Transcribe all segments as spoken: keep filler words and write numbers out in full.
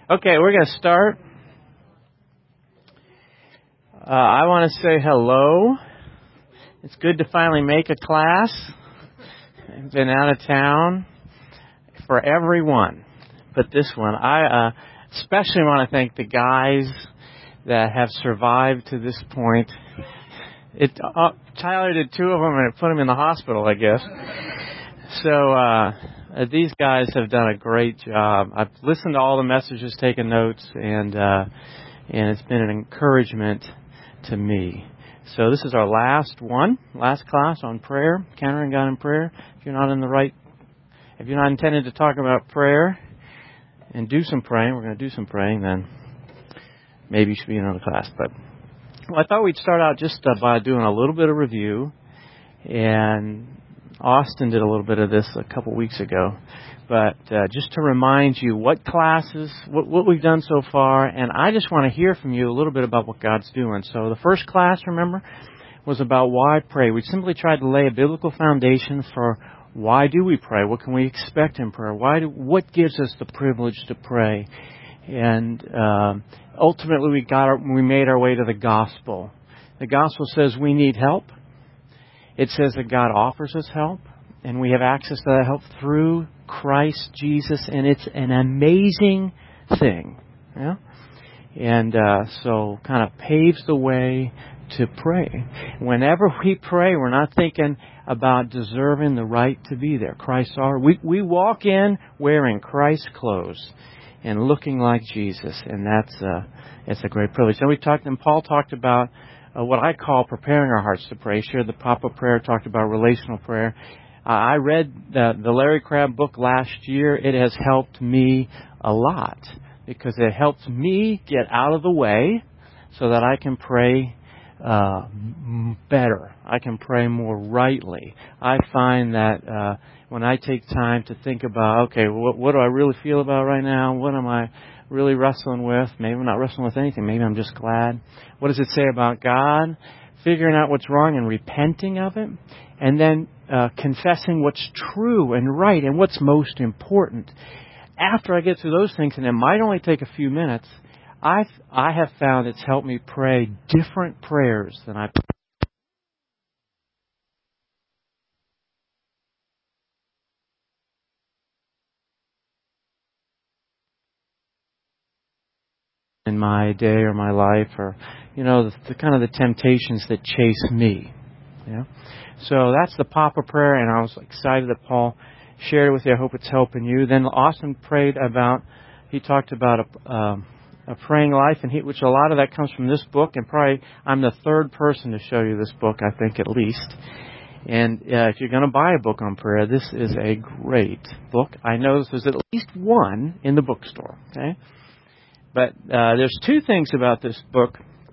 Okay, we're going to start. Uh, I want to say hello. It's good to finally make a class. I've been out of town for everyone, but this one. I uh, especially want to thank the guys that have survived to this point. It uh, Tyler did two of them, and it put them in the hospital, I guess. So uh, these guys have done a great job. I've listened to all the messages, taken notes, and uh, and it's been an encouragement to me. So this is our last one, last class on prayer, Encountering God in Prayer. If you're not in the right, if you're not intended to talk about prayer and do some praying, we're going to do some praying, then maybe you should be in another class. But well, I thought we'd start out just uh, by doing a little bit of review, and Austin did a little bit of this a couple weeks ago. But uh, just to remind you what classes, what, what we've done so far, and I just want to hear from you a little bit about what God's doing. So the first class, remember, was about why pray. We simply tried to lay a biblical foundation for why do we pray? What can we expect in prayer? Why do, what gives us the privilege to pray? And uh, ultimately, we got our, we made our way to the gospel. The gospel says we need help. It says that God offers us help, and we have access to that help through Christ Jesus, and it's an amazing thing. Yeah? And uh, so kind of paves the way to pray. Whenever we pray, we're not thinking about deserving the right to be there. Christ are. We, we walk in wearing Christ's clothes and looking like Jesus, and that's uh, it's a great privilege. And we talked, and Paul talked about Uh, what I call preparing our hearts to pray. Shared the Papa prayer, talked about relational prayer. Uh, I read the, the Larry Crabb book last year. It has helped me a lot because it helps me get out of the way so that I can pray uh, better. I can pray more rightly. I find that uh, when I take time to think about, okay, what, what do I really feel about right now? What am I really wrestling with? Maybe I'm not wrestling with anything. Maybe I'm just glad. What does it say about God? Figuring out what's wrong and repenting of it. And then uh, confessing what's true and right and what's most important. After I get through those things, and it might only take a few minutes, I've, I have found it's helped me pray different prayers than I in my day or my life, or you know, the, the kind of the temptations that chase me. Yeah. So that's the Papa prayer, and I was excited that Paul shared it with you. I hope it's helping you. Then Austin prayed about. He talked about a, um, a praying life, and he, which a lot of that comes from this book. And probably I'm the third person to show you this book, I think, at least. And uh, if you're going to buy a book on prayer, this is a great book. I know there's at least one in the bookstore. Okay. But uh, there's two things about this book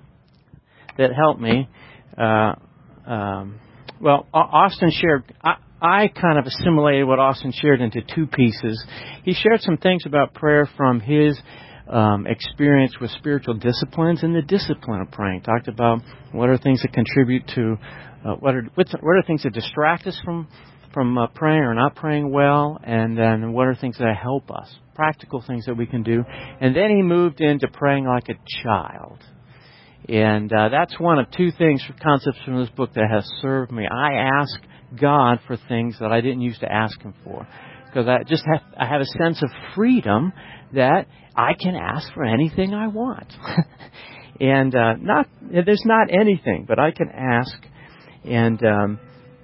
that helped me. Uh, um, well, Austin shared, I, I kind of assimilated what Austin shared into two pieces. He shared some things about prayer from his um, experience with spiritual disciplines and the discipline of praying. Talked about what are things that contribute to, uh, what are what are things that distract us from from uh, praying or not praying well, and then what are things that help us, practical things that we can do. And then he moved into praying like a child. And uh, that's one of two things, concepts from this book that has served me. I ask God for things that I didn't used to ask Him for, because I just have, I have a sense of freedom that I can ask for anything I want. and uh, not there's not anything, but I can ask, and um,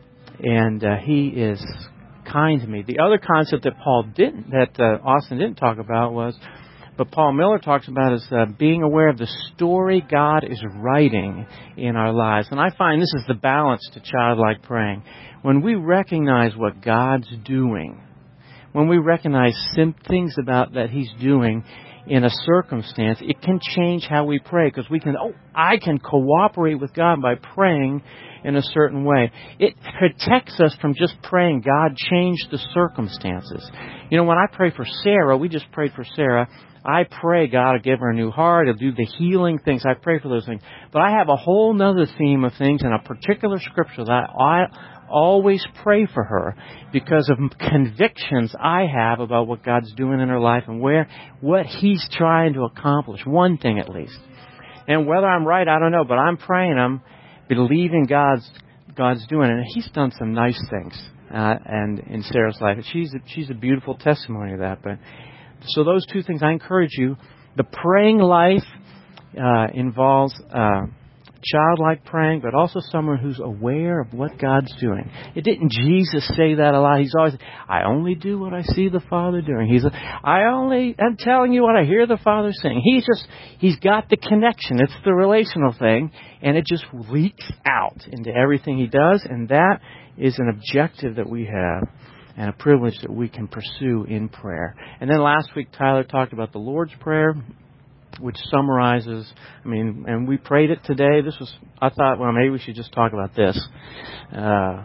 and uh, He is kind to me. The other concept that Paul didn't, that uh, Austin didn't talk about was, but Paul Miller talks about is uh, being aware of the story God is writing in our lives. And I find this is the balance to childlike praying. When we recognize what God's doing, when we recognize sim- things about that He's doing in a circumstance, it can change how we pray, because we can, oh, I can cooperate with God by praying in a certain way. It protects us from just praying, God, change the circumstances. You know, when I pray for Sarah, we just prayed for Sarah, I pray God will give her a new heart, He'll do the healing things. I pray for those things. But I have a whole other theme of things in a particular scripture that I always pray for her because of convictions I have about what God's doing in her life and where what He's trying to accomplish. One thing at least. And whether I'm right, I don't know, but I'm praying, I'm believing God's God's doing it. And He's done some nice things uh, and in Sarah's life. She's a, she's a beautiful testimony of that. But so those two things, I encourage you. The praying life uh, involves uh, childlike praying, but also someone who's aware of what God's doing. It didn't Jesus say that a lot? He's always, I only do what I see the Father doing. He's, I only, I'm telling you what I hear the Father saying. He's just, he's got the connection. It's the relational thing, and it just leaks out into everything he does, and that is an objective that we have and a privilege that we can pursue in prayer. And then last week, Tyler talked about the Lord's Prayer, which summarizes, I mean, and we prayed it today. This was, I thought, well, maybe we should just talk about this. Uh,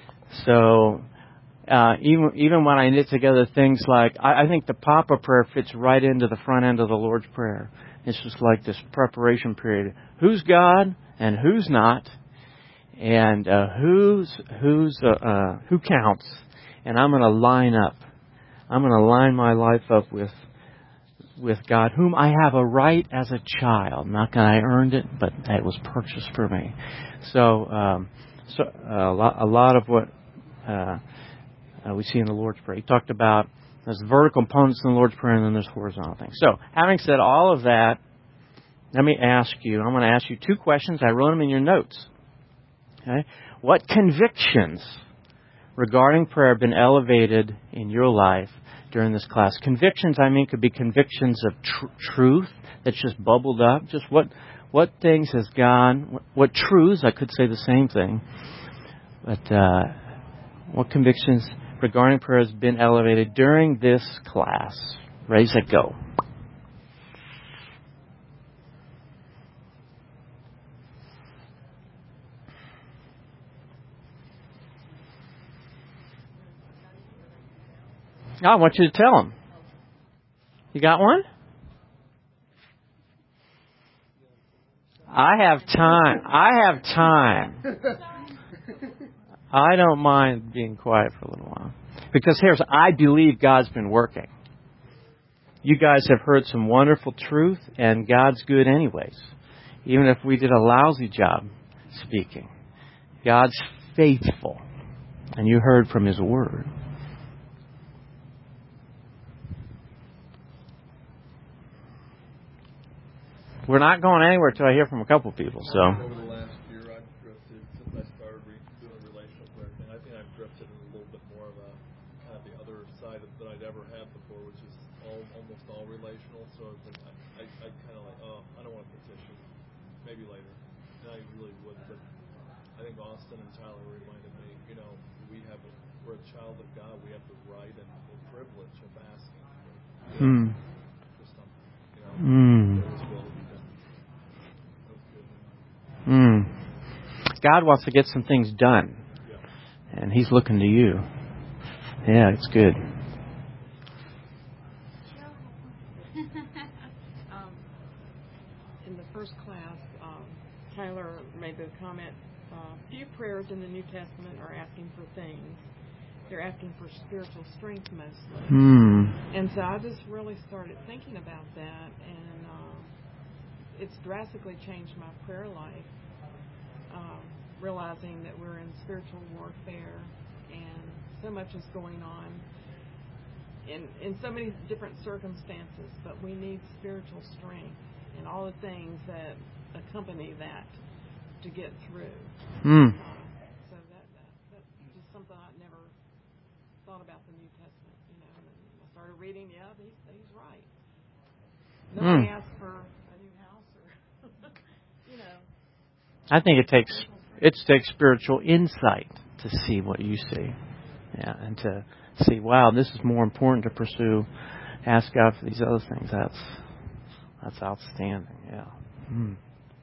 so, uh, even even when I knit together things like, I, I think the Papa Prayer fits right into the front end of the Lord's Prayer. It's just like this preparation period. Who's God and who's not? And uh, who's who's uh, uh, who counts? And I'm going to line up. I'm going to line my life up with with God, whom I have a right as a child. Not that I earned it, but it was purchased for me. So, um, so uh, a, lot, a lot of what uh, uh, we see in the Lord's Prayer. He talked about there's vertical components in the Lord's Prayer, and then there's horizontal things. So, having said all of that, let me ask you. I'm going to ask you two questions. I wrote them in your notes. Okay, what convictions regarding prayer have been elevated in your life during this class? Convictions, I mean, could be convictions of tr- truth that's just bubbled up. Just what what things has gone, what, what truths, I could say the same thing. But uh, what convictions regarding prayer has been elevated during this class? Ready, set, go. I want you to tell them. You got one? I have time. I have time. I don't mind being quiet for a little while. Because here's, I believe God's been working. You guys have heard some wonderful truth, and God's good anyways. Even if we did a lousy job speaking. God's faithful. And you heard from His Word. We're not going anywhere until I hear from a couple people. So. Over the last year, I've drifted, since I started doing a relational prayer thing, I think I've drifted in a little bit more of a, kind of the other side of, that I'd ever had before, which is all almost all relational. So it's like, I, I, I kind of like, oh, I don't want to petition. Maybe later. And I really would. But I think Austin and Tyler reminded me, you know, we have a, we're a child of God. We have the right and the privilege of asking for, Mm. for something. You know, Mm. for His will to be done. Mm. God wants to get some things done. Yeah. And He's looking to you. Yeah, it's good. um, in the first class, um, Tyler made the comment, uh, few prayers in the New Testament are asking for things. They're asking for spiritual strength mostly. Mm. And so I just really started thinking about that, and um, it's drastically changed my prayer life, um, realizing that we're in spiritual warfare and so much is going on in, in so many different circumstances, but we need spiritual strength and all the things that accompany that to get through. Mm. Uh, so that, that that's just something I'd never thought about the New Testament, you know, and I started reading, yeah, he's, he's right. Nobody Mm. asked for a new house or, you know. I think it takes it takes spiritual insight to see what you see. Yeah, and to see, wow, this is more important to pursue. Ask God for these other things. That's that's outstanding. Yeah. Mm.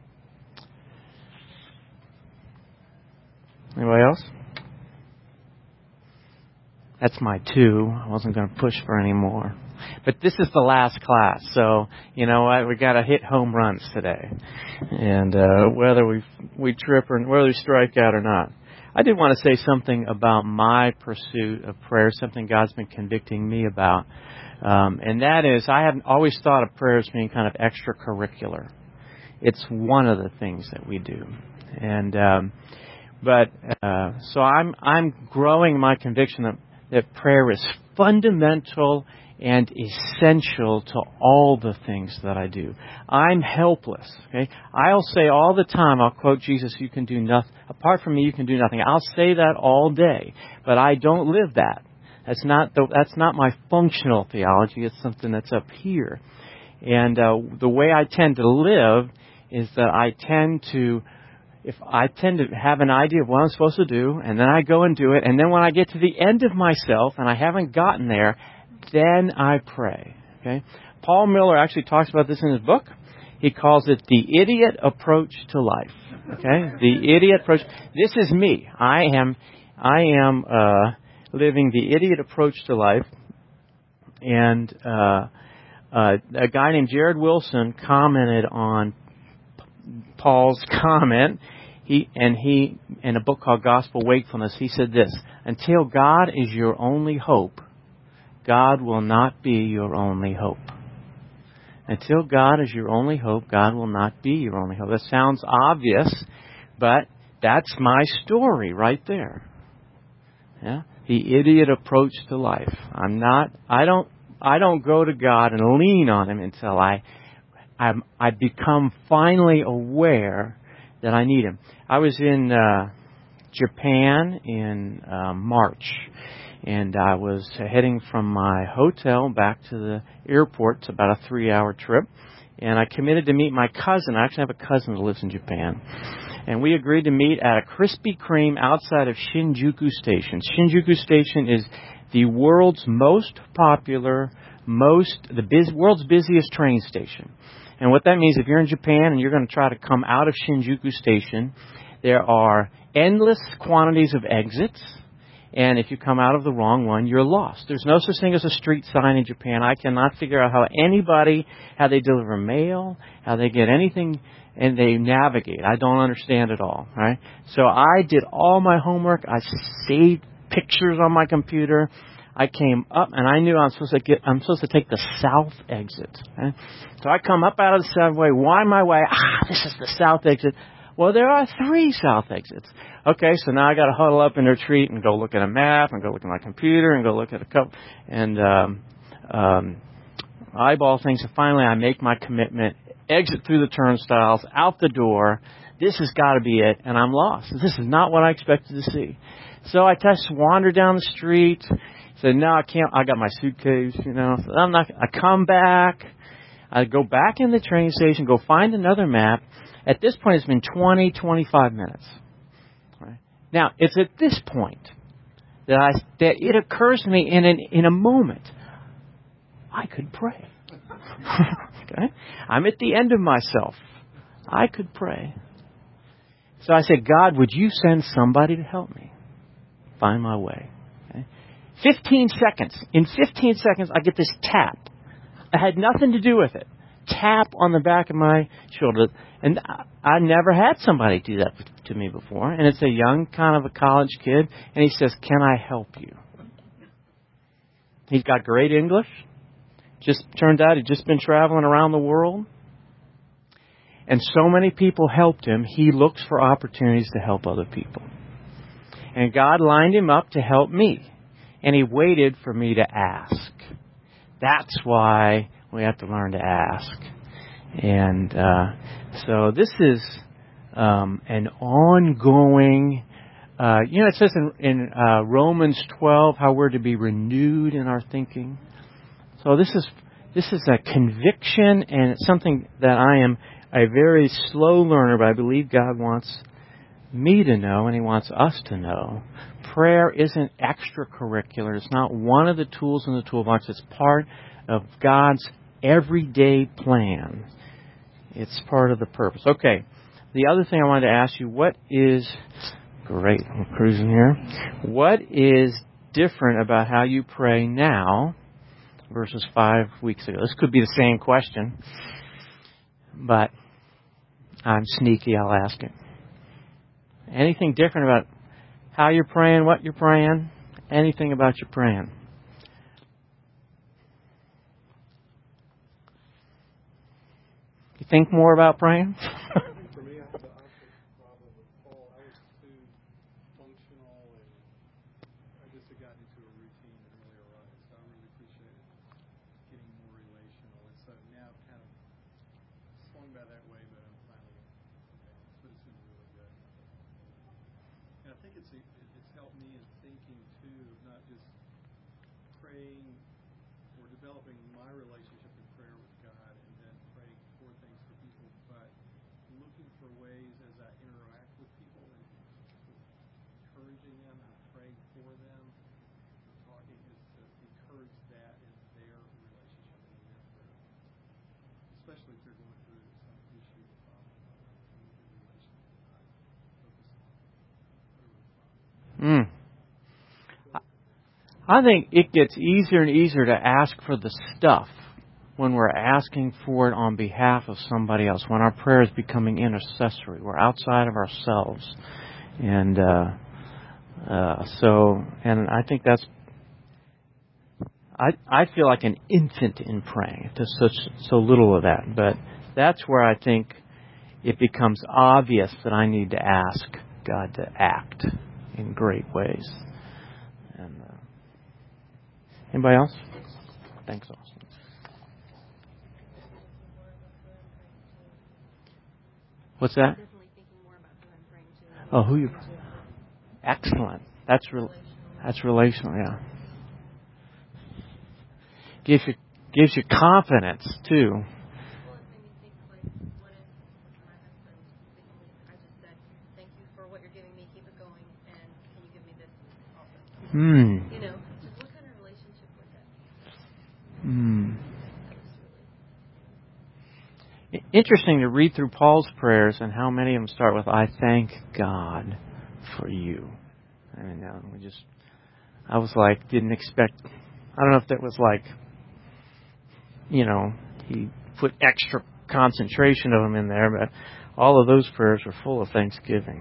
Anybody else? That's my two. I wasn't going to push for any more. But this is the last class, so you know what? We got to hit home runs today, and uh, whether we we trip or whether we strike out or not. I did want to say something about my pursuit of prayer, something God's been convicting me about. Um, and that is, I have always thought of prayer as being kind of extracurricular. It's one of the things that we do. And, um, but, uh, so I'm, I'm growing my conviction that, that prayer is fundamental and essential to all the things that I do. I'm helpless. Okay, I'll say all the time, I'll quote Jesus, you can do nothing. Apart from me, you can do nothing. I'll say that all day, but I don't live that. That's not the, that's not my functional theology. It's something that's up here. And uh, the way I tend to live is that I tend to, if I tend to have an idea of what I'm supposed to do, and then I go and do it, and then when I get to the end of myself and I haven't gotten there, then I pray. Okay? Paul Miller actually talks about this in his book. He calls it the idiot approach to life. Okay? The idiot approach. This is me. I am, I am uh, living the idiot approach to life. And uh, uh, a guy named Jared Wilson commented on Paul's comment. He and he in a book called Gospel Wakefulness. He said this: until God is your only hope, God will not be your only hope. Until God is your only hope, God will not be your only hope. That sounds obvious, but that's my story right there. Yeah, the idiot approach to life. I'm not. I don't. I don't go to God and lean on Him until I, I'm, I become finally aware that I need Him. I was in uh, Japan in uh, March. And I was heading from my hotel back to the airport. It's about a three-hour trip. And I committed to meet my cousin. I actually have a cousin who lives in Japan. And we agreed to meet at a Krispy Kreme outside of Shinjuku Station. Shinjuku Station is the world's most popular, most the biz, world's busiest train station. And what that means, if you're in Japan and you're going to try to come out of Shinjuku Station, there are endless quantities of exits. And if you come out of the wrong one, you're lost. There's no such thing as a street sign in Japan. I cannot figure out how anybody, how they deliver mail, how they get anything, and they navigate. I don't understand it all, right? So I did all my homework. I saved pictures on my computer. I came up, and I knew I'm supposed to get. I'm supposed to take the south exit. Right? So I come up out of the subway, wind my way. Ah, this is the south exit. Well, there are three south exits. Okay, so now I got to huddle up and retreat and go look at a map and go look at my computer and go look at a couple and um, um, eyeball things. And finally, I make my commitment, exit through the turnstiles, out the door. This has got to be it, and I'm lost. This is not what I expected to see. So I just wander down the street. Said, no, I can't. I got my suitcase, you know. So I'm not. I come back. I go back in the train station, go find another map. At this point, it's been twenty, twenty-five minutes. Right? Now, it's at this point that I that it occurs to me in an, in a moment, I could pray. Okay? I'm at the end of myself. I could pray. So I said, God, would you send somebody to help me find my way? Okay? Fifteen seconds. In fifteen seconds, I get this tap. I had nothing to do with it. Tap on the back of my shoulder. And I, I never had somebody do that to me before. And it's a young, kind of a college kid. And he says, can I help you? He's got great English. Just turned out he'd just been traveling around the world. And so many people helped him, he looks for opportunities to help other people. And God lined him up to help me. And He waited for me to ask. That's why we have to learn to ask. And uh, so this is um, an ongoing, uh, you know, it says in, in uh, Romans twelve how we're to be renewed in our thinking. So this is this is a conviction, and it's something that I am a very slow learner, but I believe God wants me to know, and He wants us to know. Prayer isn't extracurricular. It's not one of the tools in the toolbox. It's part of God's everyday plan. It's part of the purpose. Okay. The other thing I wanted to ask you, what is, great, I'm cruising here. What is different about how you pray now versus five weeks ago? This could be the same question, but I'm sneaky, I'll ask it. Anything different about how you're praying, what you're praying, anything about your praying. You think more about praying? For me, I had the opposite problem with Paul. I was too functional, and I just had gotten into a routine and really arrived. So I really appreciated getting more relational. And so now I've kind of swung by that way, but I'm finally balanced. But it's been really good. And I think it's it's helped me in thinking too of not just praying or developing my relationship in prayer with God and then praying for things for people, but looking for ways as I interact with people and encouraging them and praying for them and talking is to encourage that in their relationship and in their prayer, especially if they're going through some issue or problem in the relationship that I focus on. Mm. I think it gets easier and easier to ask for the stuff when we're asking for it on behalf of somebody else, when our prayer is becoming intercessory. We're outside of ourselves. And uh, uh, so, and I think that's, I I feel like an infant in praying. There's such so little of that. But that's where I think it becomes obvious that I need to ask God to act in great ways. And uh, anybody else? Thanks, Austin. What's that? Oh, who you? Excellent. That's real. That's relational. Yeah. Gives you gives you confidence too. Hmm. You know, just what kind of relationship was that? Hmm. Interesting to read through Paul's prayers and how many of them start with, I thank God for you. I mean, uh, we just, I was like, didn't expect, I don't know if that was like, you know, he put extra concentration of them in there, but all of those prayers were full of thanksgiving.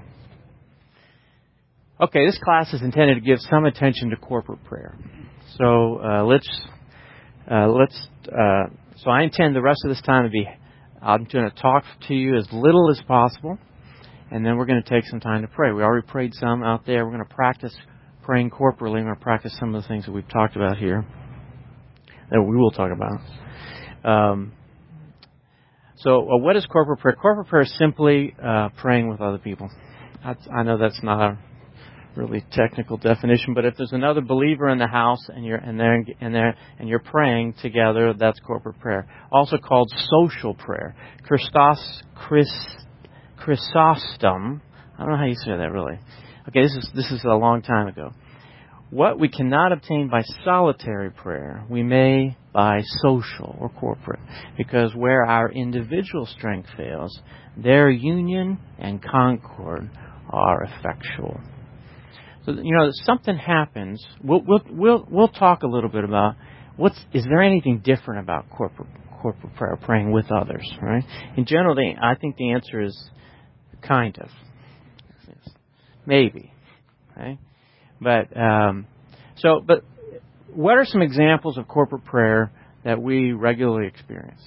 Okay, this class is intended to give some attention to corporate prayer. So uh, let's, uh, let's, uh, so I intend the rest of this time to be, I'm going to talk to you as little as possible, and then we're going to take some time to pray. We already prayed some out there. We're going to practice praying corporately. We're going to practice some of the things that we've talked about here, that we will talk about. Um, so uh, what is corporate prayer? Corporate prayer is simply uh, praying with other people. That's, I know that's not a really technical definition, but if there's another believer in the house and you're and they're and they're and you're praying together, that's corporate prayer. Also called social prayer. Christos Chris Chrysostom. I don't know how you say that really. Okay, this is this is a long time ago. What we cannot obtain by solitary prayer, we may by social or corporate, because where our individual strength fails, their union and concord are effectual. So, you know, something happens. We'll we'll we'll we'll talk a little bit about what's is there anything different about corporate corporate prayer, praying with others, right? In general, the, I think the answer is kind of, maybe, okay. But um, so, but what are some examples of corporate prayer that we regularly experience?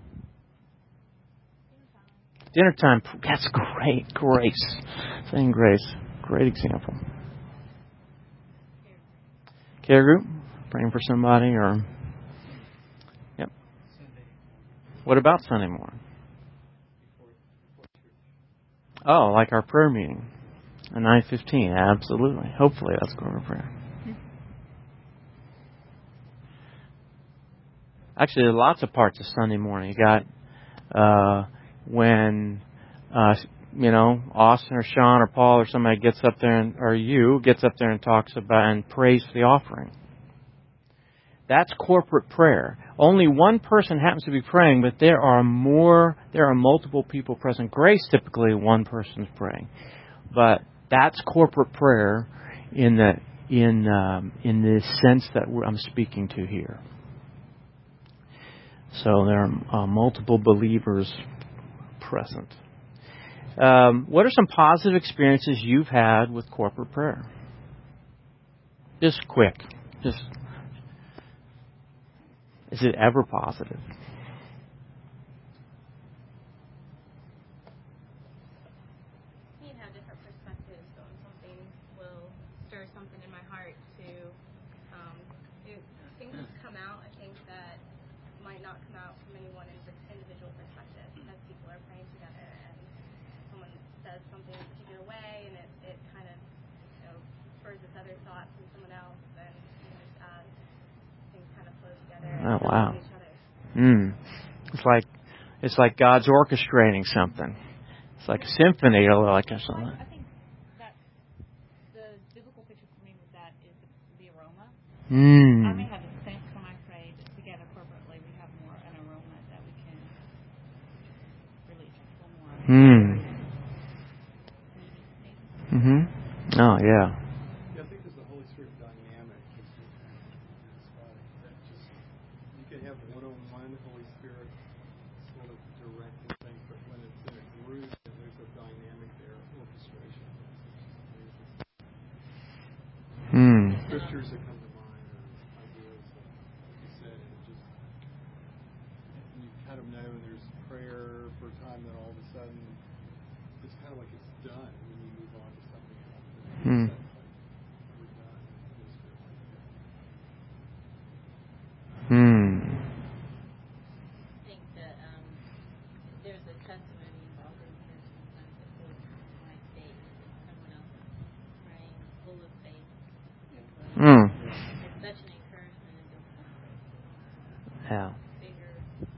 Dinner time. That's great. Grace, saying grace, great example. Care group, praying for somebody, or yep. What about Sunday morning? Oh, like our prayer meeting at nine fifteen. Absolutely. Hopefully, that's corporate prayer. Actually, there are lots of parts of Sunday morning. You got uh, when uh, you know Austin or Sean or Paul or somebody gets up there and, or you gets up there and talks about and prays for the offering. That's corporate prayer. Only one person happens to be praying, but there are more. There are multiple people present. Grace, typically one person's praying, but that's corporate prayer in the in um, in the sense that I'm speaking to here. So there are uh, multiple believers present. Um, what are some positive experiences you've had with corporate prayer? Just quick. Just is it ever positive? You have different perspectives on something will stir something in my heart to um, it, things come out. I think that might not come out from any one individual perspective as people are praying together, and someone says something in a particular way, and it, it kind of you know spurs this other thought from someone else, and you know, just as things kind of flow together and Oh wow! each other. Mm. It's like it's like God's orchestrating something. It's like a symphony or like something. I think that the biblical picture for me with that is the aroma. Mm. I may have the sense when I prayed together corporately, we have more an aroma that we can release a little more. Mm. Maybe. Mhm. Oh yeah. Yeah, I think there's the Holy Spirit dynamic. It's just, it's like that just you can have one-on-one Holy Spirit sort of directing things, but when it's in a group, and there's a dynamic there, orchestration. Hmm. Scriptures that come to mind or ideas, like you said, and it just you kind of know there's prayer for a time, then all of a sudden it's kind of like it's done when you move on to something else. Hmm. We're done. Holy Spirit like that. Hmm. I think that um, there's a testimony involved in here sometimes that goes my faith and someone else praying full of faith. Hmm. It's such an encouragement and just comfort. Yeah. Bigger.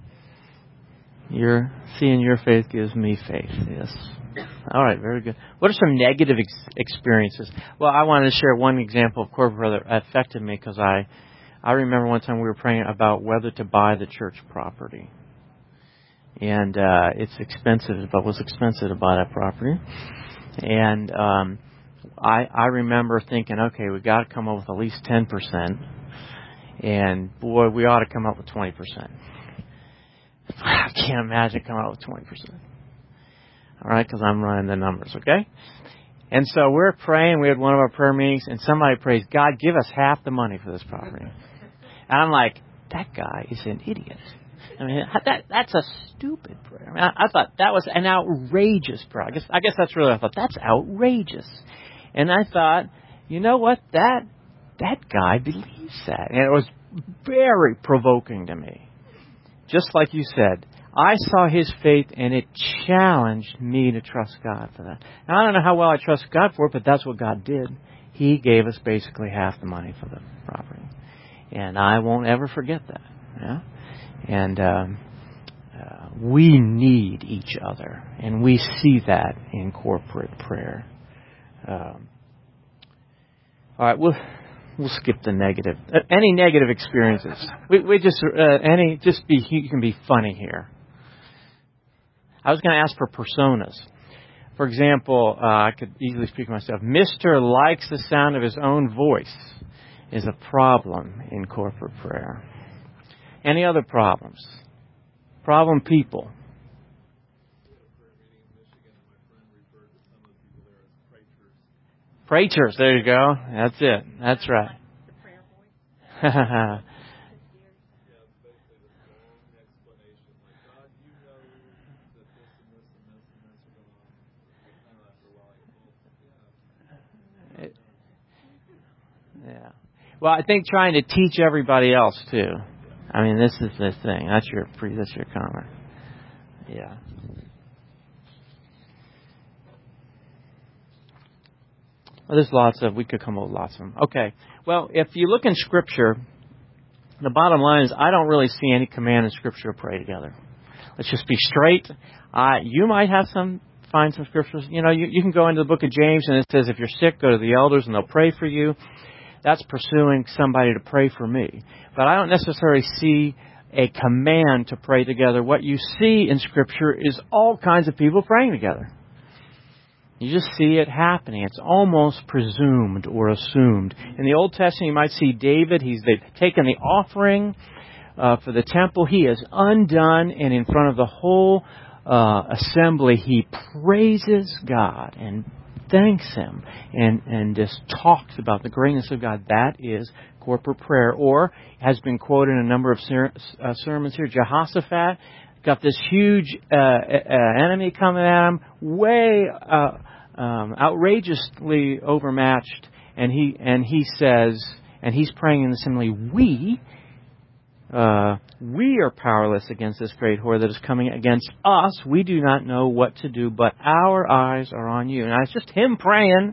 Your seeing your faith gives me faith. Yes. All right. Very good. What are some negative ex- experiences? Well, I wanted to share one example of corporate prayer that affected me because I, I remember one time we were praying about whether to buy the church property, and uh, it's expensive, but it was expensive to buy that property, and um, I I remember thinking, okay, we got to come up with at least ten percent, and boy, we ought to come up with twenty percent. I can't imagine coming up with twenty percent. All right, because I'm running the numbers, okay? And so we're praying. We had one of our prayer meetings, and somebody prays, God, give us half the money for this property. And I'm like, that guy is an idiot. I mean, that that's a stupid prayer. I mean, I, I thought that was an outrageous prayer. I guess, I guess that's really what I thought. That's outrageous. And I thought, you know what? That that guy believes that. And it was very provoking to me. Just like you said, I saw his faith, and it challenged me to trust God for that. Now, I don't know how well I trust God for it, but that's what God did. He gave us basically half the money for the property. And I won't ever forget that. Yeah? And um, uh, we need each other, and we see that in corporate prayer. Um, all right, we'll we'll skip the negative. Uh, any negative experiences? We we just uh, any just be you can be funny here. I was going to ask for personas. For example, uh, I could easily speak for myself. Mister likes the sound of his own voice is a problem in corporate prayer. Any other problems? Problem people. Preachers, there you go. That's it. That's right. The prayer voice. Yeah. Well, I think trying to teach everybody else too. I mean, this is the thing. That's your pre. That's your comment. Yeah. Well, there's lots of. We could come up with lots of them. Okay. Well, if you look in Scripture, the bottom line is I don't really see any command in Scripture to pray together. Let's just be straight. Uh, you might have some. Find some scriptures. You know, you, you can go into the book of James and it says if you're sick, go to the elders and they'll pray for you. That's pursuing somebody to pray for me. But I don't necessarily see a command to pray together. What you see in Scripture is all kinds of people praying together. You just see it happening. It's almost presumed or assumed. In the Old Testament, you might see David. He's they've taken the offering uh, for the temple. He is undone, and in front of the whole uh, assembly, he praises God and thanks Him and, and just talks about the greatness of God. That is corporate prayer. Or, has been quoted in a number of ser- uh, sermons here, Jehoshaphat got this huge uh, uh, enemy coming at him, way uh, um, outrageously overmatched, and he and he says, and he's praying in the assembly, we, uh, we are powerless against this great horde that is coming against us. We do not know what to do, but our eyes are on you. Now, it's just him praying.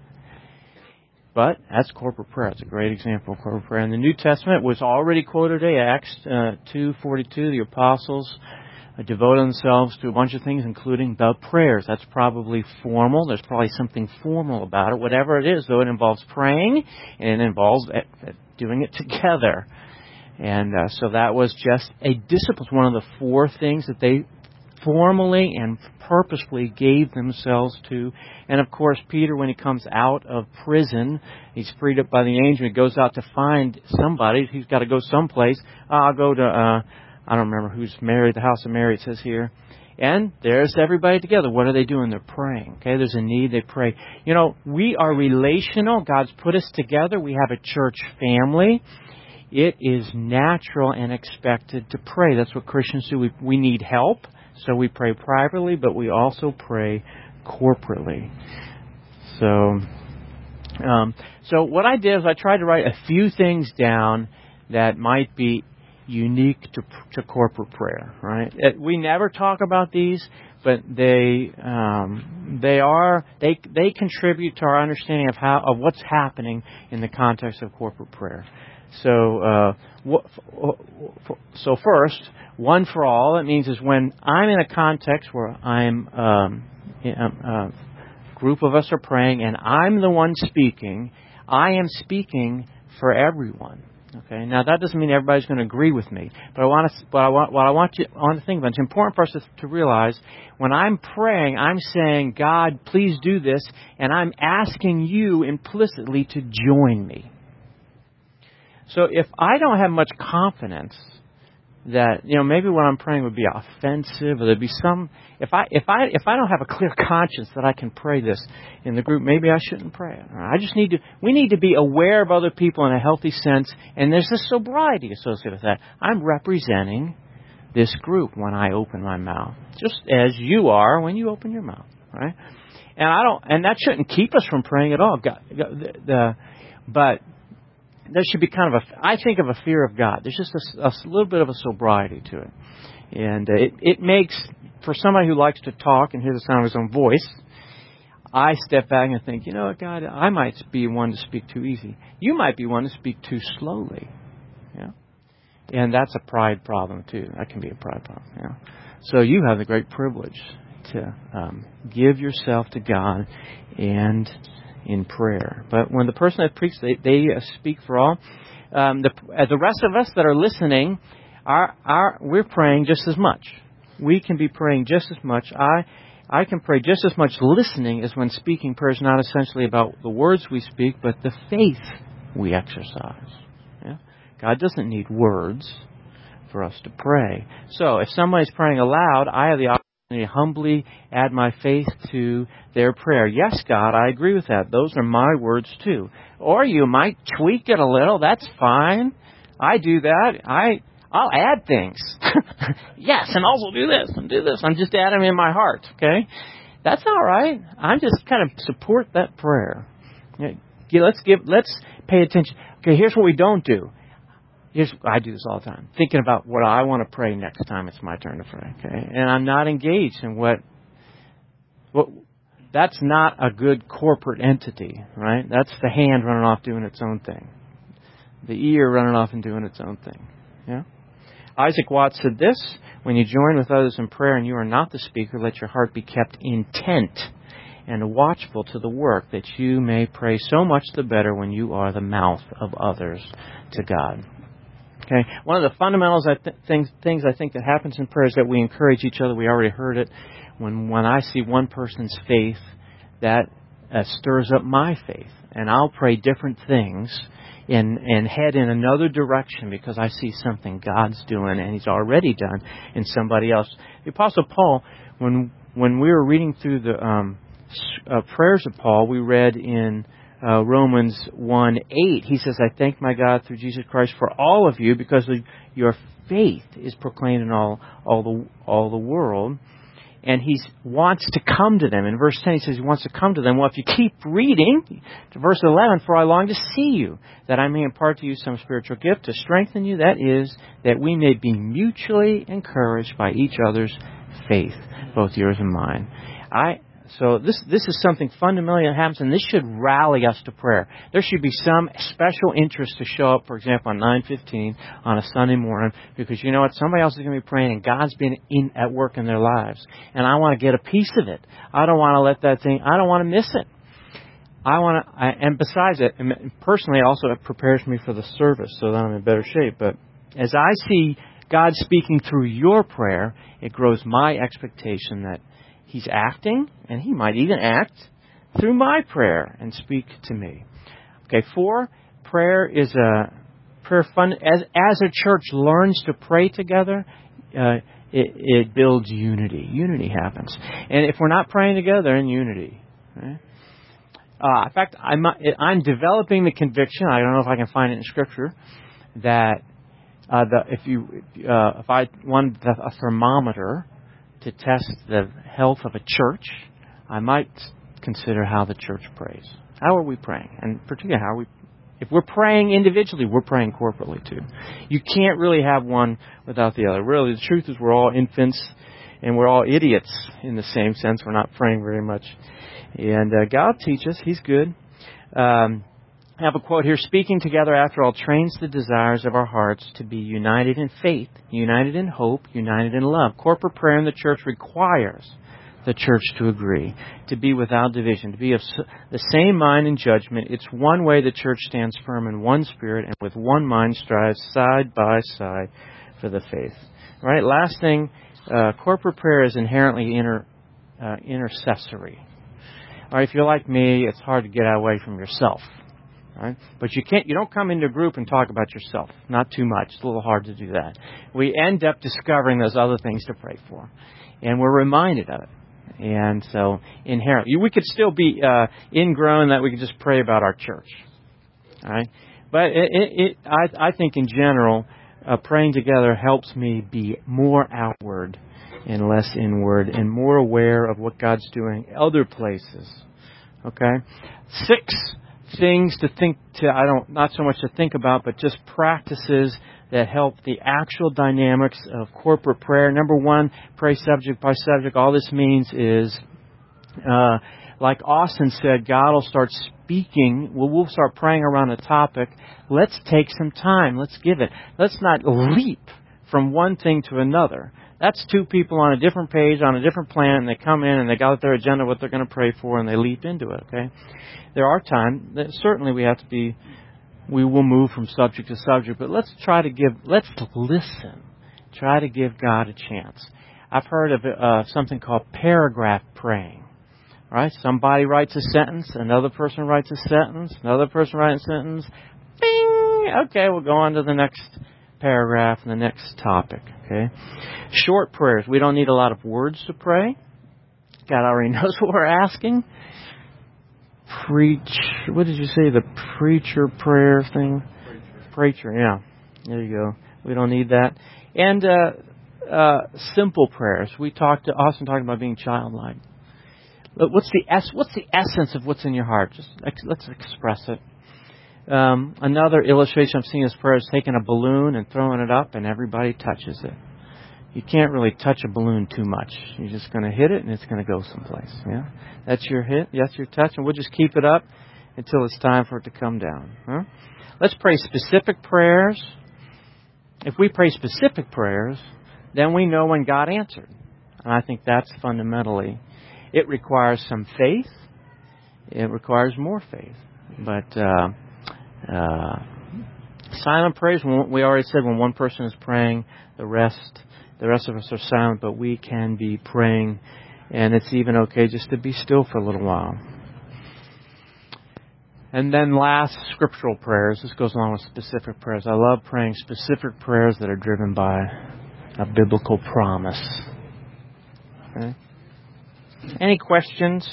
But that's corporate prayer. It's a great example of corporate prayer. And the New Testament was already quoted today, Acts uh, two forty-two. The apostles uh, devoted themselves to a bunch of things, including the prayers. That's probably formal. There's probably something formal about it. Whatever it is, though, it involves praying, and it involves doing it together. And uh, so that was just a discipline. One of the four things that they formally and purposefully gave themselves to. And of course, Peter, when he comes out of prison, he's freed up by the angel. He goes out to find somebody. He's got to go someplace. Uh, I'll go to, uh, I don't remember who's Mary, the house of Mary, it says here. And there's everybody together. What are they doing? They're praying. Okay, there's a need. They pray. You know, we are relational. God's put us together. We have a church family. It is natural and expected to pray. That's what Christians do. We, we need help. So we pray privately, but we also pray corporately. So, um, so what I did is I tried to write a few things down that might be unique to, to corporate prayer. Right? It, we never talk about these, but they um, they are they they contribute to our understanding of how of what's happening in the context of corporate prayer. So, uh, what, so first, one for all, it means is when I'm in a context where I'm, um, a group of us are praying and I'm the one speaking, I am speaking for everyone. Okay. Now that doesn't mean everybody's going to agree with me, but I want to, but I want, what I want you, I want to think about. It's important for us to, to realize when I'm praying, I'm saying, God, please do this, and I'm asking you implicitly to join me. So if I don't have much confidence that, you know, maybe what I'm praying would be offensive, or there'd be some, if I if I if I don't have a clear conscience that I can pray this in the group, maybe I shouldn't pray it. I just need to. We need to be aware of other people in a healthy sense, and there's a sobriety associated with that. I'm representing this group when I open my mouth, just as you are when you open your mouth, right? And I don't, and that shouldn't keep us from praying at all. God, the, the but. There should be kind of a, I think of a fear of God. There's just a, a little bit of a sobriety to it. And uh, it, it makes, for somebody who likes to talk and hear the sound of his own voice, I step back and think, you know what, God, I might be one to speak too easy. You might be one to speak too slowly. Yeah? And that's a pride problem, too. That can be a pride problem. Yeah? So you have the great privilege to um, give yourself to God and in prayer. But when the person that preaches, they, they uh, speak for all. Um, the, uh, the rest of us that are listening, are, are we're praying just as much. We can be praying just as much. I I can pray just as much listening as when speaking. Prayer is not essentially about the words we speak, but the faith we exercise. Yeah? God doesn't need words for us to pray. So if somebody's praying aloud, I have the opportunity to humbly add my faith to their prayer. Yes, God, I agree with that. Those are my words too. Or you might tweak it a little. That's fine. I do that. I, I'll add things. Yes, and also do this and do this. I'm just adding them in my heart, okay? That's all right. I just kind of support that prayer. Let's give. Let's pay attention. Okay, here's what we don't do. Here's, I do this all the time, thinking about what I want to pray next time it's my turn to pray. Okay, and I'm not engaged in what, what. That's not a good corporate entity, right? That's the hand running off doing its own thing, the ear running off and doing its own thing. Yeah. Isaac Watts said this: when you join with others in prayer and you are not the speaker, let your heart be kept intent and watchful to the work, that you may pray so much the better when you are the mouth of others to God. Okay, one of the fundamentals I th- things things I think that happens in prayer is that we encourage each other. We already heard it. When when I see one person's faith, that uh, stirs up my faith, and I'll pray different things and and head in another direction because I see something God's doing and He's already done in somebody else. The Apostle Paul, when when we were reading through the um, uh, prayers of Paul, we read in uh, Romans one eight, he says, I thank my God through Jesus Christ for all of you because of your faith is proclaimed in all all the all the world. And he wants to come to them. In verse ten, he says he wants to come to them. Well, if you keep reading to verse eleven, for I long to see you, that I may impart to you some spiritual gift to strengthen you. That is, that we may be mutually encouraged by each other's faith, both yours and mine. I So this this is something fundamentally that happens, and this should rally us to prayer. There should be some special interest to show up, for example, on nine fifteen on a Sunday morning, because you know what? Somebody else is going to be praying, and God's been in, at work in their lives. And I want to get a piece of it. I don't want to let that thing, I don't want to miss it. I want to, I, and besides it, personally, also it prepares me for the service so that I'm in better shape. But as I see God speaking through your prayer, it grows my expectation that He's acting, and He might even act through my prayer and speak to me. Okay, four, prayer is a prayer fun. As as a church learns to pray together, uh, it, it builds unity. Unity happens, and if we're not praying together, in unity. Right? Uh, in fact, I'm I'm developing the conviction. I don't know if I can find it in Scripture that uh, the if you uh, if I wanted a thermometer to test the health of a church, I might consider how the church prays. How are we praying? And particularly how are we, if we're praying individually, we're praying corporately too. You can't really have one without the other. Really, the truth is we're all infants and we're all idiots in the same sense. We're not praying very much. And uh, God teaches. He's good. Um, I have a quote here. Speaking together, after all, trains the desires of our hearts to be united in faith, united in hope, united in love. Corporate prayer in the church requires the church to agree, to be without division, to be of the same mind and judgment. It's one way the church stands firm in one spirit and with one mind strives side by side for the faith. All right. Last thing, uh, corporate prayer is inherently inter, uh, intercessory. All right. If you're like me, it's hard to get away from yourself. Right? But you can't. You don't come into a group and talk about yourself. Not too much. It's a little hard to do that. We end up discovering there's other things to pray for, and we're reminded of it. And so, inherently, we could still be uh, ingrown that we could just pray about our church. All right? But it, it, it, I, I think in general, uh, praying together helps me be more outward and less inward, and more aware of what God's doing other places. Okay? Six things to think to I don't not so much to think about, but just practices that help the actual dynamics of corporate prayer. Number one, pray subject by subject. All this means is, uh, like Austin said, God will start speaking. Well, we'll start praying around a topic. Let's take some time. Let's give it. Let's not leap from one thing to another. That's two people on a different page, on a different planet, and they come in and they got their agenda, what they're going to pray for, and they leap into it, okay? There are times that certainly we have to be, we will move from subject to subject, but let's try to give, let's listen. Try to give God a chance. I've heard of uh, something called paragraph praying, right? Somebody writes a sentence, another person writes a sentence, another person writes a sentence, bing! Okay, we'll go on to the next paragraph and the next topic, okay? Short prayers. We don't need a lot of words to pray. God already knows what we're asking. Preach. What did you say? The preacher prayer thing? Preacher. Preacher, yeah. There you go. We don't need that. And uh, uh, simple prayers. We talked to Austin talking about being childlike. What's the es- What's the essence of what's in your heart? Just ex- let's express it. Um, another illustration I've seen is prayer is taking a balloon and throwing it up, and everybody touches it. You can't really touch a balloon too much. You're just going to hit it, and it's going to go someplace. Yeah, that's your hit. That's your touch, and we'll just keep it up until it's time for it to come down. Huh? Let's pray specific prayers. If we pray specific prayers, then we know when God answered, and I think that's fundamentally. It requires some faith. It requires more faith, but. Uh, Uh, silent prayers, we already said when one person is praying, the rest the rest of us are silent, but we can be praying, and it's even okay just to be still for a little while. And then last, scriptural prayers. This goes along with specific prayers. I love praying specific prayers that are driven by a biblical promise. Okay? Any questions?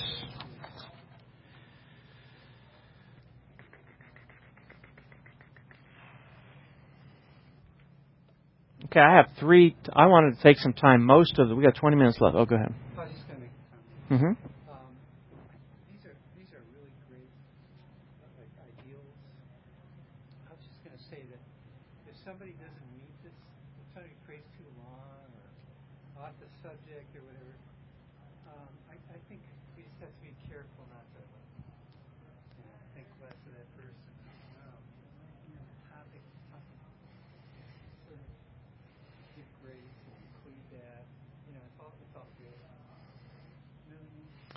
Okay, I have three. I wanted to take some time. Most of the, we got twenty minutes left. Oh, go ahead. I was just going to make a comment. Mm-hmm. Um, these are these are really great like ideals. I was just going to say that if somebody doesn't meet this, if somebody prays too long or off the subject or whatever, um, I, I think we just have to be careful not to you know, think less of that person. Um, you know, topic, topic. Sort of give grace and include that. You know, it's all it's all good. You know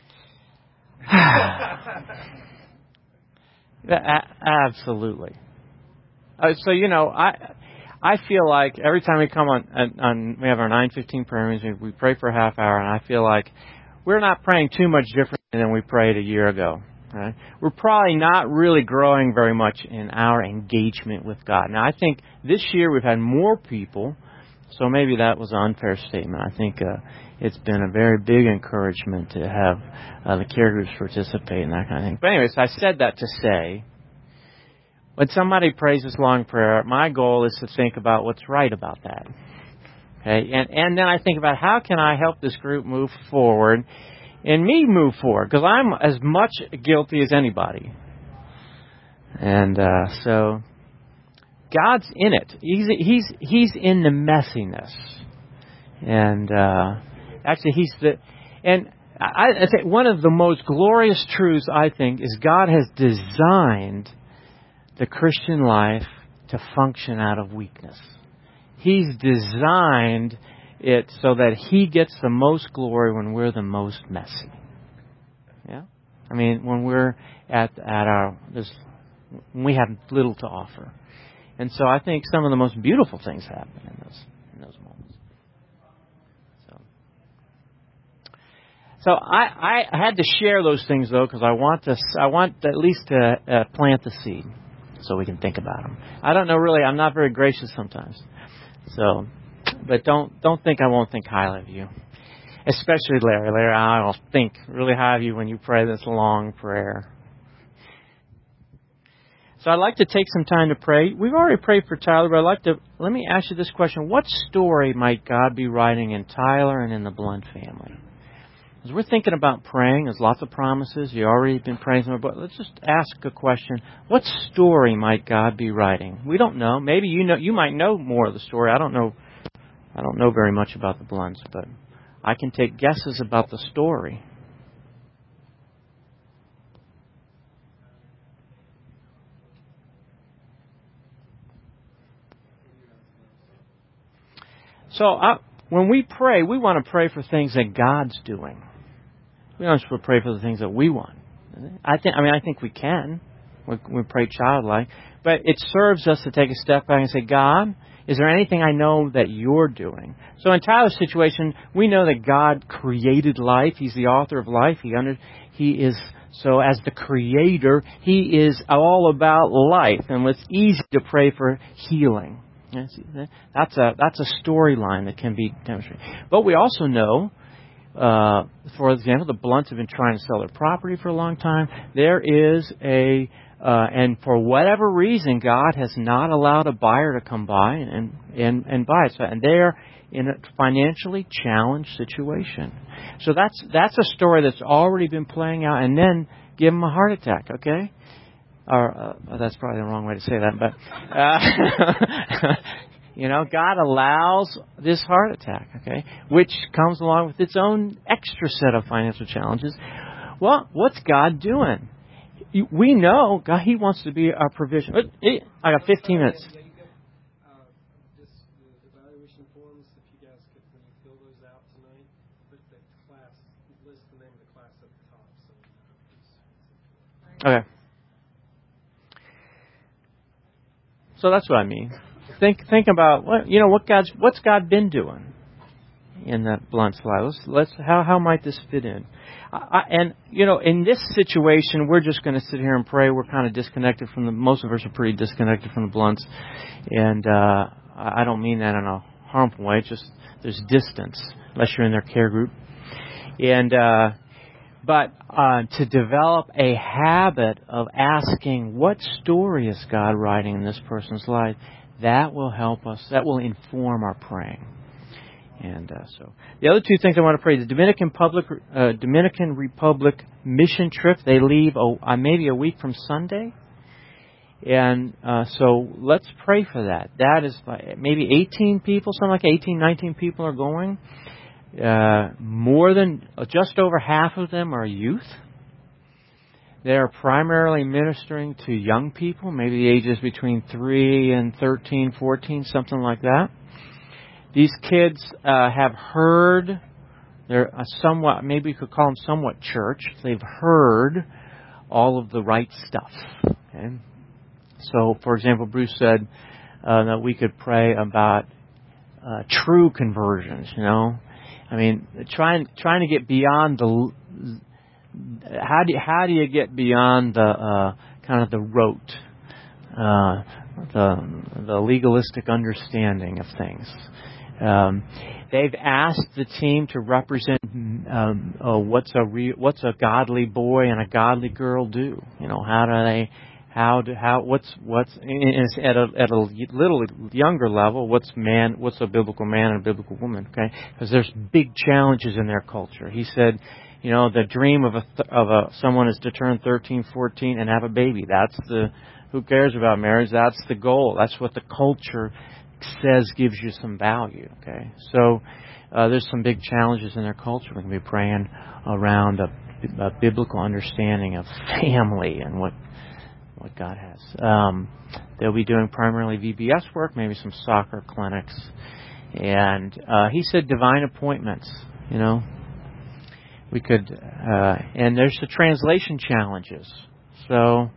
what I mean? A- absolutely. Uh, so you know, I I feel like every time we come on, on, on we have our nine fifteen prayer meetings, we, we pray for a half hour, and I feel like we're not praying too much different than we prayed a year ago. Right? We're probably not really growing very much in our engagement with God. Now, I think this year we've had more people, so maybe that was an unfair statement. I think uh, it's been a very big encouragement to have uh, the care groups participate and that kind of thing. But anyways, I said that to say, when somebody prays this long prayer, my goal is to think about what's right about that. Okay, and and then I think about how can I help this group move forward, and me move forward, because I'm as much guilty as anybody. And uh, so God's in it. He's he's he's in the messiness, and uh, actually he's the and I, I think one of the most glorious truths I think is God has designed the Christian life to function out of weakness. He's designed it so that He gets the most glory when we're the most messy. Yeah, I mean when we're at at our there's, when we have little to offer, and so I think some of the most beautiful things happen in those in those moments. So, so I I had to share those things though because I want to I want at least to uh, plant the seed so we can think about them. I don't know really. I'm not very gracious sometimes. So, but don't don't think I won't think highly of you, especially Larry. Larry, I'll think really high of you when you pray this long prayer. So I'd like to take some time to pray. We've already prayed for Tyler, but I'd like to let me ask you this question: what story might God be writing in Tyler and in the Blunt family? As we're thinking about praying, there's lots of promises. You've already been praying, but let's just ask a question. What story might God be writing? We don't know. Maybe you know. You might know more of the story. I don't know. I don't know very much about the Blunts, but I can take guesses about the story. So I, when we pray, we want to pray for things that God's doing. We don't just pray for the things that we want. I think. I mean, I think we can. We, we pray childlike, but it serves us to take a step back and say, God, is there anything I know that You're doing? So in Tyler's situation, we know that God created life. He's the author of life. He under. He is so as the Creator. He is all about life, and it's easy to pray for healing. That's a that's a storyline that can be demonstrated. But we also know. Uh, for example, the Blunts have been trying to sell their property for a long time. There is a, uh, and for whatever reason, God has not allowed a buyer to come by and and, and buy it. So, and they're in a financially challenged situation. So that's that's a story that's already been playing out. And then give them a heart attack, okay? Or uh, that's probably the wrong way to say that, but. Uh, You know, God allows this heart attack, okay, which comes along with its own extra set of financial challenges. Well, what's God doing? We know God, He wants to be our provision. I got fifteen minutes. Yeah, you got uh, just the evaluation forms. If you guys could, when you fill those out tonight, put the class, list the name of the class at the top. So. Okay. So that's what I mean. Think think about what you know what God's what's God been doing in that Blunt slide. Let's, let's how how might this fit in? I, and you know in this situation we're just going to sit here and pray. We're kind of disconnected from the most of us are pretty disconnected from the Blunts, and uh, I don't mean that in a harmful way. It's just there's distance unless you're in their care group, and uh, But uh, to develop a habit of asking, what story is God writing in this person's life, that will help us, that will inform our praying. And uh, so the other two things I want to pray, the Dominican Public, uh, Dominican Republic mission trip, they leave a, uh, maybe a week from Sunday. And uh, so let's pray for that. That is like maybe eighteen people, something like eighteen, nineteen people are going. Uh, more than, uh, just over half of them are youth. They are primarily ministering to young people, maybe the ages between three and thirteen, fourteen, something like that. These kids uh, have heard, they're a somewhat, maybe you could call them somewhat church. They've heard all of the right stuff. Okay? So, for example, Bruce said uh, that we could pray about uh, true conversions, you know. I mean, trying trying to get beyond the how do you, how do you get beyond the uh, kind of the rote, uh, the the legalistic understanding of things. Um, they've asked the team to represent um, uh, what's a re- what's a godly boy and a godly girl do. You know, how do they how do how what's what's at a at a little younger level? What's man? What's a biblical man and a biblical woman? Okay, because there's big challenges in their culture. He said, you know, the dream of a th- of a someone is to turn thirteen, fourteen and have a baby. That's the who cares about marriage? That's the goal. That's what the culture says gives you some value. Okay, so uh, there's some big challenges in their culture. We can be praying around a, a biblical understanding of family and what what God has. Um, they'll be doing primarily V B S work, maybe some soccer clinics, and uh, he said divine appointments. You know, we could, uh, and there's the translation challenges. So.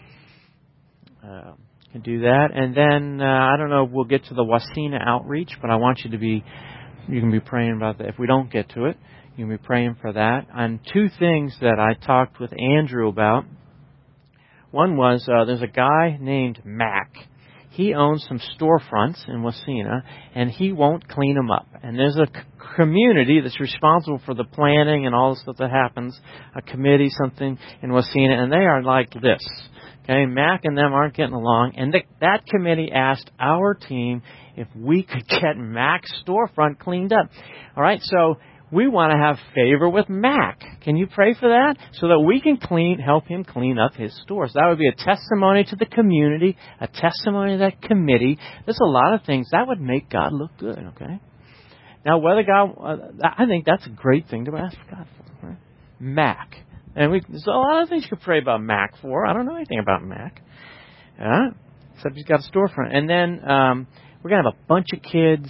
Uh, can do that. And then, uh, I don't know if we'll get to the Wasina outreach, but I want you to be, you can be praying about that. If we don't get to it, you can be praying for that. And two things that I talked with Andrew about. One was, uh, there's a guy named Mac. He owns some storefronts in Wasina, and he won't clean them up. And there's a c- community that's responsible for the planning and all the stuff that happens, a committee, something in Wasina, and they are like this. Okay, Mac and them aren't getting along, and the, that committee asked our team if we could get Mac's storefront cleaned up. All right, so we want to have favor with Mac. Can you pray for that? So that we can clean, help him clean up his stores. That would be a testimony to the community, a testimony to that committee. There's a lot of things that would make God look good, okay? Now, whether God, uh, I think that's a great thing to ask God for, right? Mac. And we, there's a lot of things you could pray about Mac for. I don't know anything about Mac. Uh, except he's got a storefront. And then um, we're going to have a bunch of kids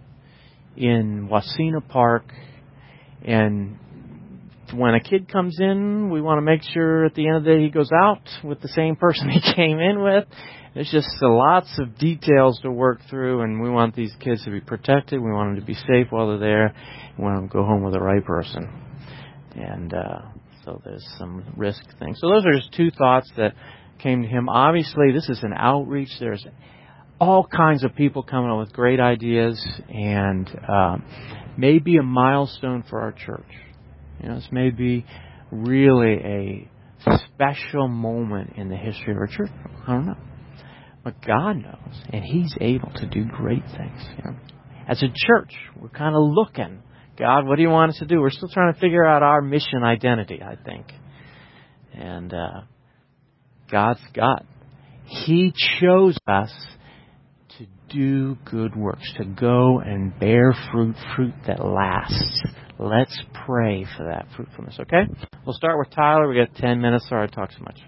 in Wasina Park. And when a kid comes in, we want to make sure at the end of the day he goes out with the same person he came in with. There's just uh, lots of details to work through, and we want these kids to be protected. We want them to be safe while they're there. We want them to go home with the right person. And uh, so there's some risk things. So those are just two thoughts that came to him. Obviously, this is an outreach. There's all kinds of people coming up with great ideas, and uh, maybe a milestone for our church. You know, this may be really a special moment in the history of our church. I don't know. But God knows, and He's able to do great things. You know? As a church, we're kind of looking. God, what do you want us to do? We're still trying to figure out our mission identity, I think. And uh, God's got. He chose us to do good works, to go and bear fruit, fruit that lasts. Let's pray for that fruitfulness, okay? We'll start with Tyler. We got ten minutes. Sorry I talk so much.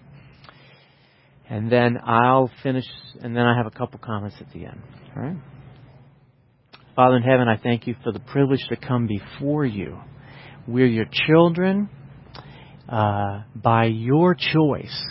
And then I'll finish, and then I have a couple comments at the end. All right? Father in heaven, I thank you for the privilege to come before you. We're your children uh, by your choice.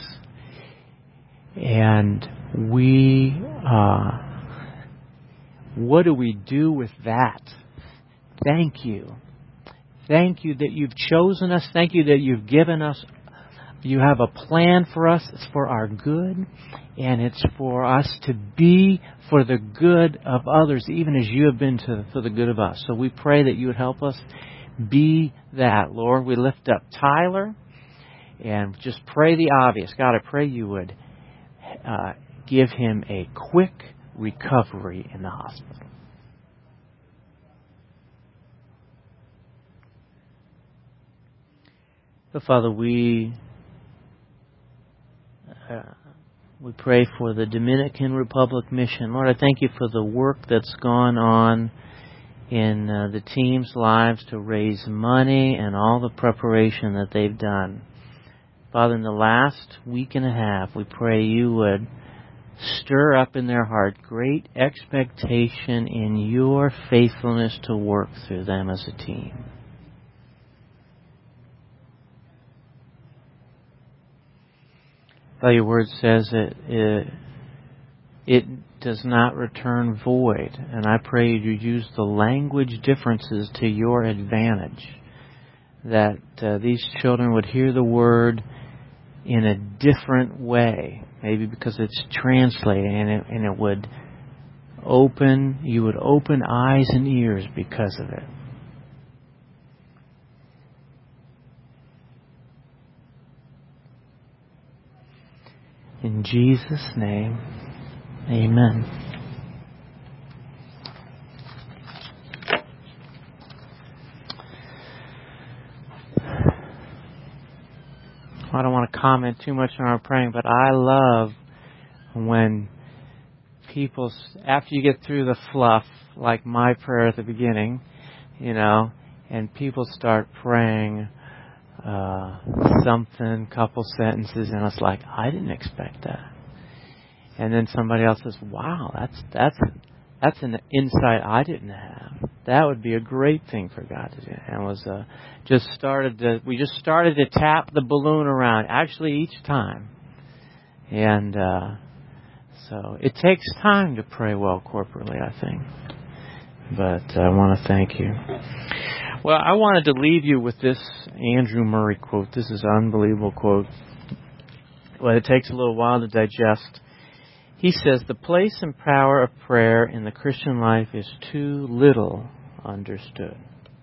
And we, uh, what do we do with that? Thank you. Thank you that you've chosen us. Thank you that you've given us. You have a plan for us. It's for our good. And it's for us to be for the good of others, even as you have been to, for the good of us. So we pray that you would help us be that. Lord, we lift up Tyler and just pray the obvious. God, I pray you would uh, give him a quick recovery in the hospital. So, Father, we uh, we pray for the Dominican Republic mission. Lord, I thank you for the work that's gone on in uh, the team's lives to raise money and all the preparation that they've done. Father, in the last week and a half, we pray you would stir up in their heart great expectation in your faithfulness to work through them as a team. Father, your word says that it, it does not return void. And I pray you use the language differences to your advantage. That uh, these children would hear the word in a different way. Maybe because it's translated and it, and it would open, you would open eyes and ears because of it. In Jesus' name, amen. I don't want to comment too much on our praying, but I love when people, after you get through the fluff, like my prayer at the beginning, you know, and people start praying uh, something, couple sentences, and it's like, I didn't expect that. And then somebody else says, wow, that's that's that's an insight I didn't have. That would be a great thing for God to do. And it was uh, just started to, we just started to tap the balloon around, actually each time. And uh, so it takes time to pray well corporately, I think. But I want to thank you. Well, I wanted to leave you with this Andrew Murray quote. This is an unbelievable quote. Well, it takes a little while to digest. He says, the place and power of prayer in the Christian life is too little understood.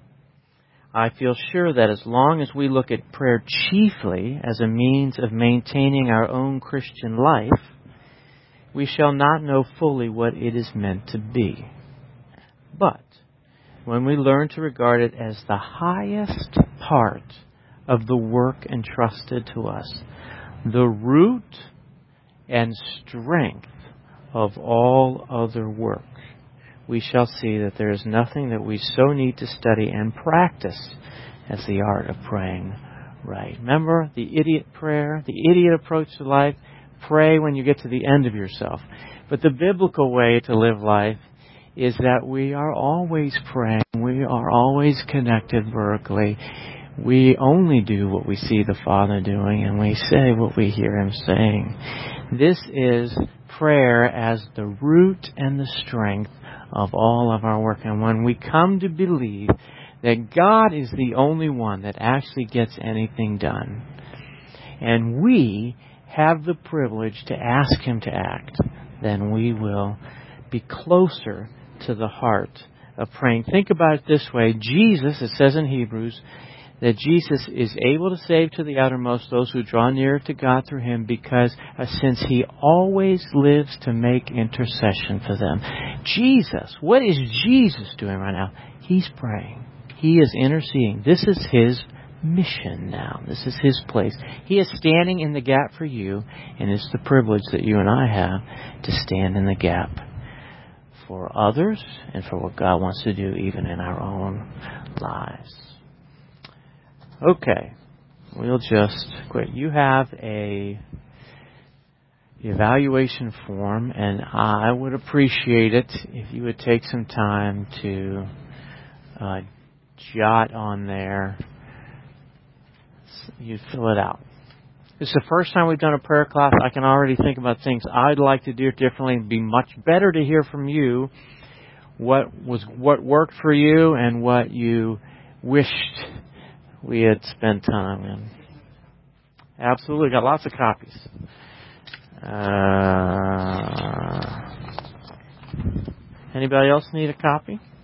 I feel sure that as long as we look at prayer chiefly as a means of maintaining our own Christian life, we shall not know fully what it is meant to be. But when we learn to regard it as the highest part of the work entrusted to us, the root and strength of all other work, we shall see that there is nothing that we so need to study and practice as the art of praying right. Remember the idiot prayer, the idiot approach to life? Pray when you get to the end of yourself. But the biblical way to live life is that we are always praying. We are always connected vertically. We only do what we see the Father doing, and we say what we hear Him saying. This is prayer as the root and the strength of all of our work. And when we come to believe that God is the only one that actually gets anything done, and we have the privilege to ask Him to act, then we will be closer to the heart of praying. Think about it this way. Jesus, it says in Hebrews, that Jesus is able to save to the uttermost those who draw near to God through Him, because uh, since He always lives to make intercession for them. Jesus, what is Jesus doing right now? He's praying. He is interceding. This is His mission now. This is His place. He is standing in the gap for you, and it's the privilege that you and I have to stand in the gap for others and for what God wants to do even in our own lives. Okay, we'll just quit. You have a evaluation form, and I would appreciate it if you would take some time to uh, jot on there. You fill it out. This is the first time we've done a prayer class. I can already think about things I'd like to do differently. It'd be much better to hear from you what was what worked for you and what you wished we had spent time in. Absolutely. Got lots of copies. Uh, anybody else need a copy?